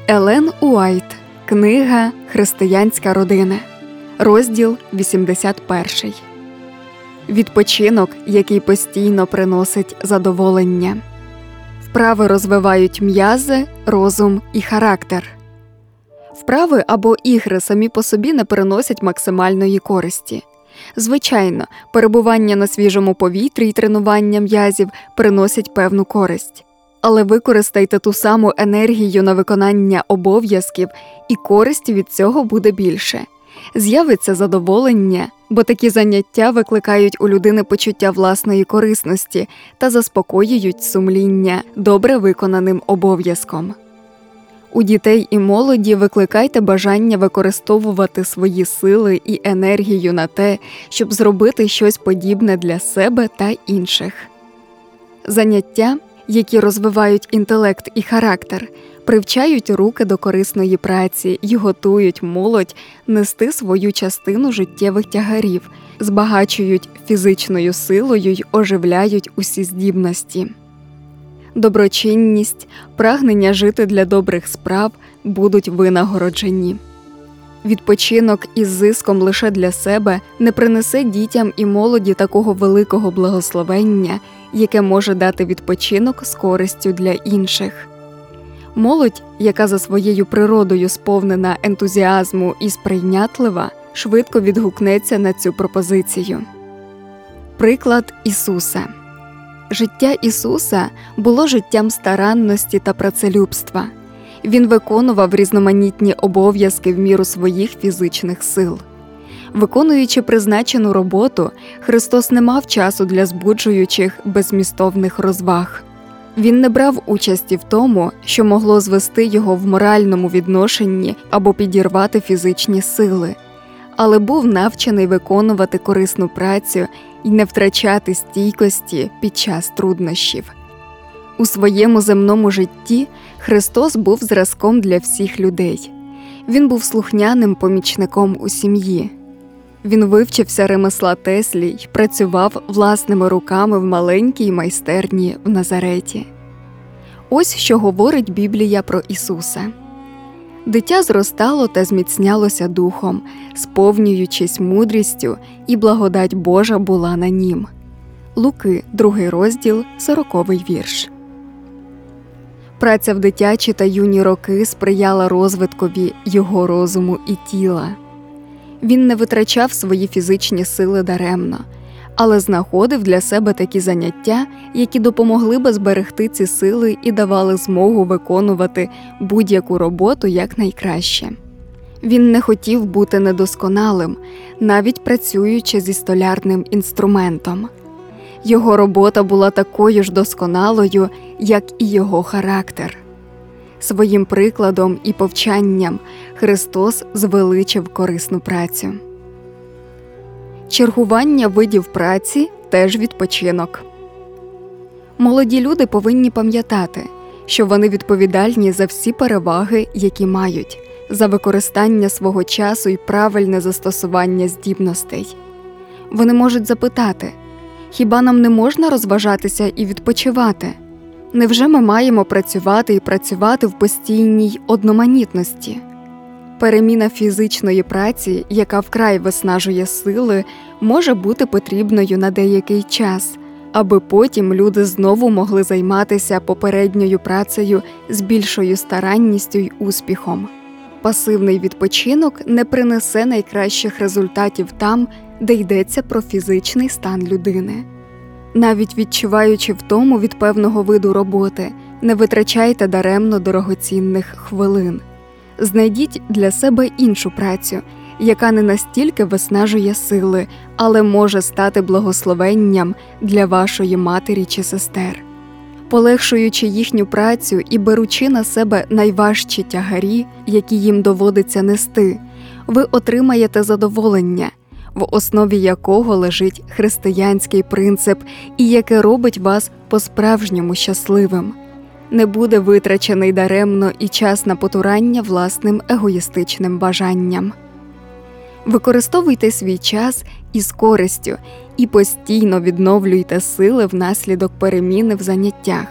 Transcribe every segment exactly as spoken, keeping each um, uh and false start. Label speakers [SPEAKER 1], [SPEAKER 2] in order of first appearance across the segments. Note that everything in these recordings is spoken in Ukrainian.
[SPEAKER 1] Елен Уайт. Книга «Християнська родина». Розділ вісімдесят перший. Відпочинок, який постійно приносить задоволення. Вправи розвивають м'язи, розум і характер. Вправи або ігри самі по собі не приносять максимальної користі. Звичайно, перебування на свіжому повітрі і тренування м'язів приносять певну користь. Але використайте ту саму енергію на виконання обов'язків, і користі від цього буде більше. З'явиться задоволення, бо такі заняття викликають у людини почуття власної корисності та заспокоюють сумління добре виконаним обов'язком. У дітей і молоді викликайте бажання використовувати свої сили і енергію на те, щоб зробити щось подібне для себе та інших. Заняття, які розвивають інтелект і характер, привчають руки до корисної праці й готують молодь нести свою частину життєвих тягарів, збагачують фізичною силою й оживляють усі здібності. Доброчинність, прагнення жити для добрих справ будуть винагороджені. Відпочинок із зиском лише для себе не принесе дітям і молоді такого великого благословення, яке може дати відпочинок з користю для інших. Молодь, яка за своєю природою сповнена ентузіазму і сприйнятлива, швидко відгукнеться на цю пропозицію. Приклад Ісуса. Життя Ісуса було життям старанності та працелюбства. Він виконував різноманітні обов'язки в міру своїх фізичних сил. Виконуючи призначену роботу, Христос не мав часу для збуджуючих, беззмістовних розваг. Він не брав участі в тому, що могло звести його в моральному відношенні або підірвати фізичні сили, але був навчений виконувати корисну працю і не втрачати стійкості під час труднощів. У своєму земному житті Христос був зразком для всіх людей. Він був слухняним помічником у сім'ї. Він вивчився ремесла Теслі й працював власними руками в маленькій майстерні в Назареті. Ось що говорить Біблія про Ісуса. Дитя зростало та зміцнялося духом, сповнюючись мудрістю, і благодать Божа була на нім. Луки, другий розділ, сороковий вірш. Праця в дитячі та юні роки сприяла розвиткові його розуму і тіла. Він не витрачав свої фізичні сили даремно, але знаходив для себе такі заняття, які допомогли би зберегти ці сили і давали змогу виконувати будь-яку роботу якнайкраще. Він не хотів бути недосконалим, навіть працюючи зі столярним інструментом. Його робота була такою ж досконалою, як і його характер. Своїм прикладом і повчанням Христос звеличив корисну працю. Чергування видів праці – теж відпочинок. Молоді люди повинні пам'ятати, що вони відповідальні за всі переваги, які мають, за використання свого часу і правильне застосування здібностей. Вони можуть запитати: хіба нам не можна розважатися і відпочивати? Невже ми маємо працювати і працювати в постійній одноманітності? Переміна фізичної праці, яка вкрай виснажує сили, може бути потрібною на деякий час, аби потім люди знову могли займатися попередньою працею з більшою старанністю й успіхом. Пасивний відпочинок не принесе найкращих результатів там, де йдеться про фізичний стан людини. Навіть відчуваючи втому від певного виду роботи, не витрачайте даремно дорогоцінних хвилин. Знайдіть для себе іншу працю, яка не настільки виснажує сили, але може стати благословенням для вашої матері чи сестер. Полегшуючи їхню працю і беручи на себе найважчі тягарі, які їм доводиться нести, ви отримаєте задоволення, в основі якого лежить християнський принцип і яке робить вас по-справжньому щасливим. Не буде витрачений даремно і час на потурання власним егоїстичним бажанням. Використовуйте свій час із користю і постійно відновлюйте сили внаслідок переміни в заняттях.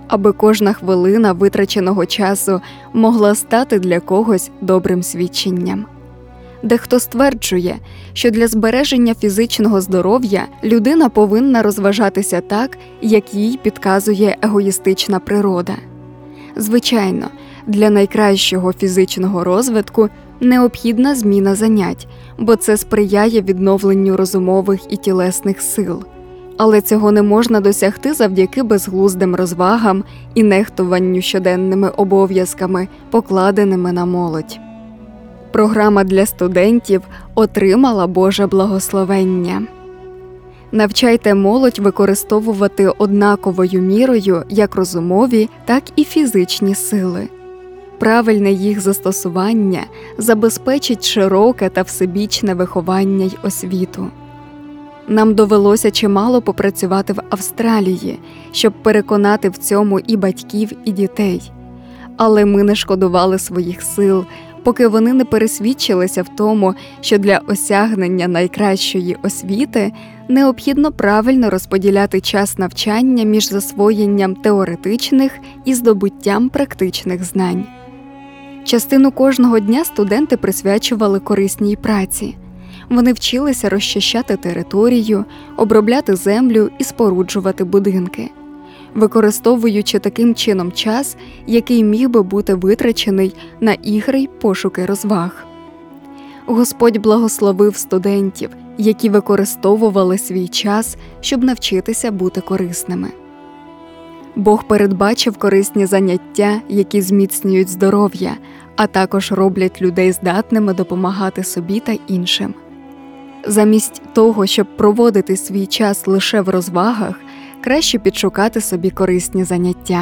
[SPEAKER 1] аби кожна хвилина витраченого часу могла стати для когось добрим свідченням. Дехто стверджує, що для збереження фізичного здоров'я людина повинна розважатися так, як їй підказує егоїстична природа. Звичайно, для найкращого фізичного розвитку необхідна зміна занять, бо це сприяє відновленню розумових і тілесних сил. Але цього не можна досягти завдяки безглуздим розвагам і нехтуванню щоденними обов'язками, покладеними на молодь. Програма для студентів отримала Боже благословення. Навчайте молодь використовувати однаковою мірою як розумові, так і фізичні сили. Правильне їх застосування забезпечить широке та всебічне виховання й освіту. Нам довелося чимало попрацювати в Австралії, щоб переконати в цьому і батьків, і дітей. Але ми не шкодували своїх сил, поки вони не пересвідчилися в тому, що для осягнення найкращої освіти необхідно правильно розподіляти час навчання між засвоєнням теоретичних і здобуттям практичних знань. Частину кожного дня студенти присвячували корисній праці. Вони вчилися розчищати територію, обробляти землю і споруджувати будинки, використовуючи таким чином час, який міг би бути витрачений на ігри й пошуки розваг. Господь благословив студентів, які використовували свій час, щоб навчитися бути корисними. Бог передбачив корисні заняття, які зміцнюють здоров'я, а також роблять людей здатними допомагати собі та іншим. Замість того, щоб проводити свій час лише в розвагах, краще підшукати собі корисні заняття.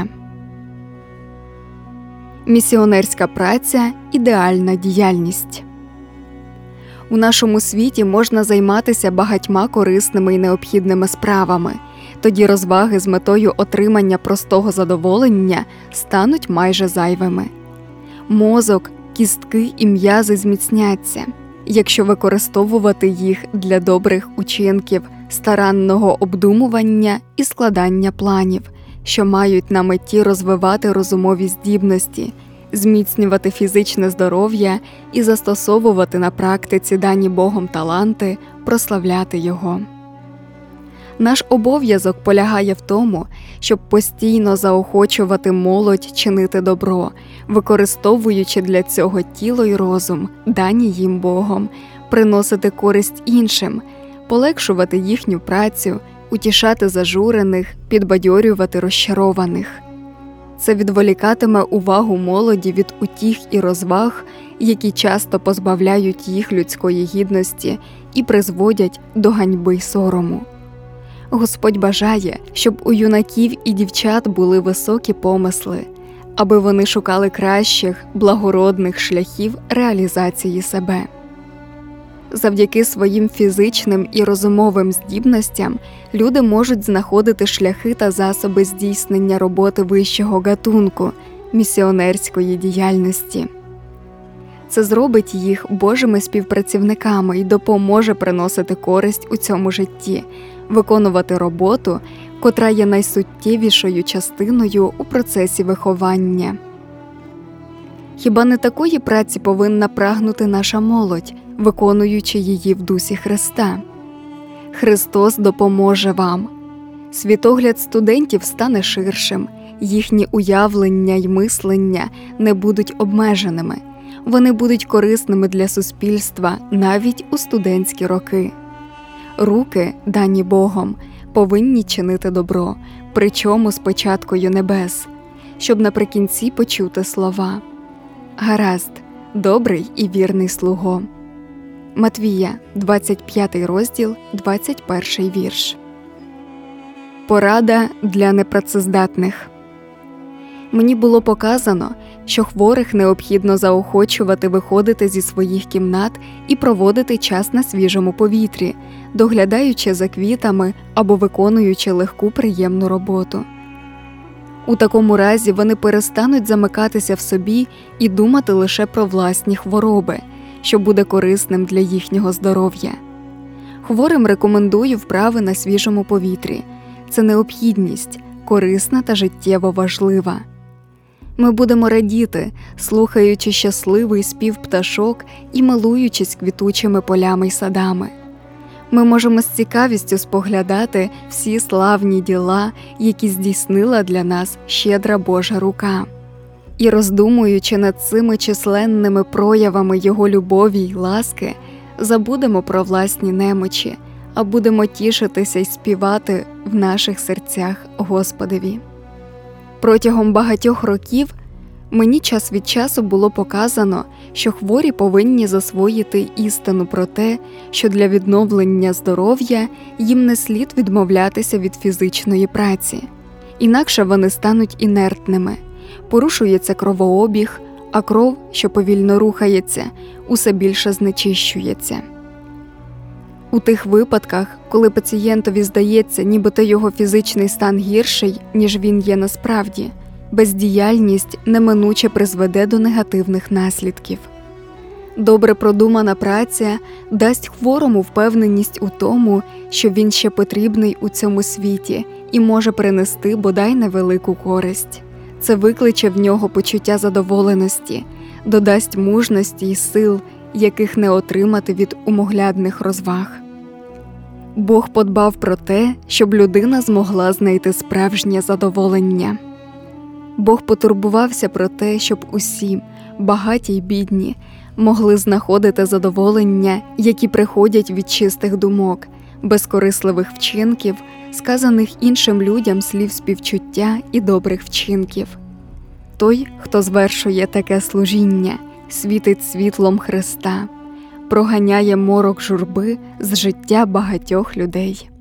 [SPEAKER 1] Місіонерська праця – ідеальна діяльність. У нашому світі можна займатися багатьма корисними і необхідними справами, тоді розваги з метою отримання простого задоволення стануть майже зайвими. Мозок, кістки і м'язи зміцняться, якщо використовувати їх для добрих учинків, старанного обдумування і складання планів, що мають на меті розвивати розумові здібності, зміцнювати фізичне здоров'я і застосовувати на практиці дані Богом таланти, прославляти Його. Наш обов'язок полягає в тому, щоб постійно заохочувати молодь чинити добро, використовуючи для цього тіло й розум, дані їм Богом, приносити користь іншим, полегшувати їхню працю, утішати зажурених, підбадьорювати розчарованих. Це відволікатиме увагу молоді від утіх і розваг, які часто позбавляють їх людської гідності і призводять до ганьби й сорому. Господь бажає, щоб у юнаків і дівчат були високі помисли, аби вони шукали кращих, благородних шляхів реалізації себе. Завдяки своїм фізичним і розумовим здібностям люди можуть знаходити шляхи та засоби здійснення роботи вищого гатунку – місіонерської діяльності. Це зробить їх Божими співпрацівниками і допоможе приносити користь у цьому житті, виконувати роботу, котра є найсуттєвішою частиною у процесі виховання. Хіба не такої праці повинна прагнути наша молодь, виконуючи її в дусі Христа? Христос допоможе вам. Світогляд студентів стане ширшим, їхні уявлення й мислення не будуть обмеженими, вони будуть корисними для суспільства навіть у студентські роки. Руки, дані Богом, повинні чинити добро, причому з початкою небес, щоб наприкінці почути слова: «Гаразд, добрий і вірний слуго». Матвія, двадцять п'ятий розділ, двадцять перший вірш. Порада для непрацездатних. Мені було показано, що хворих необхідно заохочувати виходити зі своїх кімнат і проводити час на свіжому повітрі, доглядаючи за квітами або виконуючи легку приємну роботу. У такому разі вони перестануть замикатися в собі і думати лише про власні хвороби, що буде корисним для їхнього здоров'я. Хворим рекомендую вправи на свіжому повітрі. Це необхідність, корисна та життєво важлива. Ми будемо радіти, слухаючи щасливий спів пташок і милуючись квітучими полями й садами. Ми можемо з цікавістю споглядати всі славні діла, які здійснила для нас щедра Божа рука. І роздумуючи над цими численними проявами Його любові й ласки, забудемо про власні немочі, а будемо тішитися й співати в наших серцях Господеві. Протягом багатьох років мені час від часу було показано, що хворі повинні засвоїти істину про те, що для відновлення здоров'я їм не слід відмовлятися від фізичної праці. Інакше вони стануть інертними, порушується кровообіг, а кров, що повільно рухається, усе більше знечищується. У тих випадках, коли пацієнтові здається, нібито його фізичний стан гірший, ніж він є насправді, бездіяльність неминуче призведе до негативних наслідків. Добре продумана праця дасть хворому впевненість у тому, що він ще потрібний у цьому світі і може принести бодай невелику користь. Це викличе в нього почуття задоволеності, додасть мужності й сил, яких не отримати від умоглядних розваг. Бог подбав про те, щоб людина змогла знайти справжнє задоволення. Бог потурбувався про те, щоб усі, багаті й бідні, могли знаходити задоволення, які приходять від чистих думок, безкорисливих вчинків, сказаних іншим людям слів співчуття і добрих вчинків. Той, хто звершує таке служіння, світить світлом Христа, проганяє морок журби з життя багатьох людей.